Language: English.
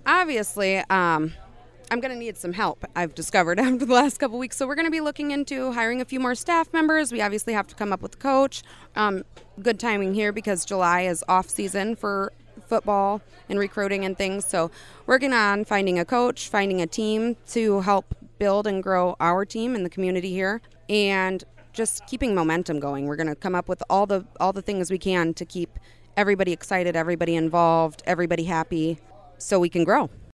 obviously, I'm going to need some help, I've discovered after the last couple weeks. So we're going to be looking into hiring a few more staff members. We obviously have to come up with a coach. Good timing here because July is off season for football and recruiting and things. So working on finding a coach, finding a team to help build and grow our team in the community here, and just keeping momentum going. We're going to come up with all the things we can to keep everybody excited, everybody involved, everybody happy, so we can grow.